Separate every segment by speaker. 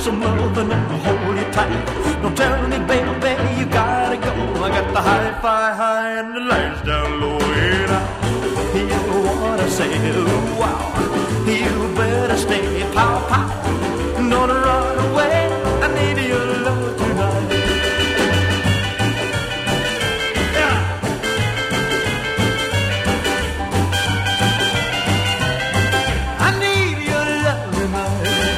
Speaker 1: some loving and hold you tight. Don't tell me, baby, you gotta go. I got the hi-fi high and the lights down low. And you wanna say, wow, you better stay, pow, pow. Don't run away, I need your love tonight. Yeah. I need your love tonight.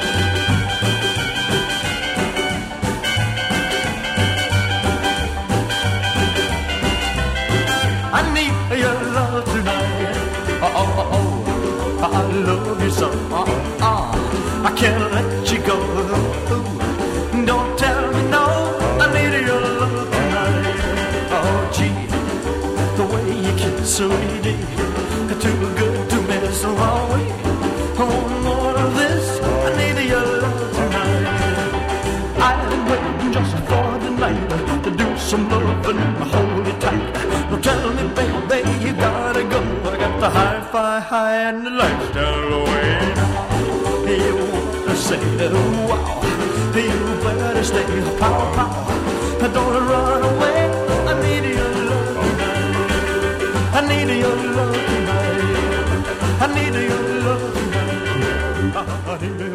Speaker 1: I need your love tonight. Oh, oh, oh, oh, I love you so. I can't let you go. Don't tell me no. I need your love tonight. Oh, gee, the way you kiss so easy, too good to miss away. Oh, more of this. I need your love tonight. I've been waiting just for the night to do some loving and hold it tight. Don't tell me, baby, you gotta go. I got the hi-fi high and the lights down low. You wanna say, wow, you better stay, pow, pow. Don't run away, I need your love tonight. I need your love tonight. I need your love tonight. I need your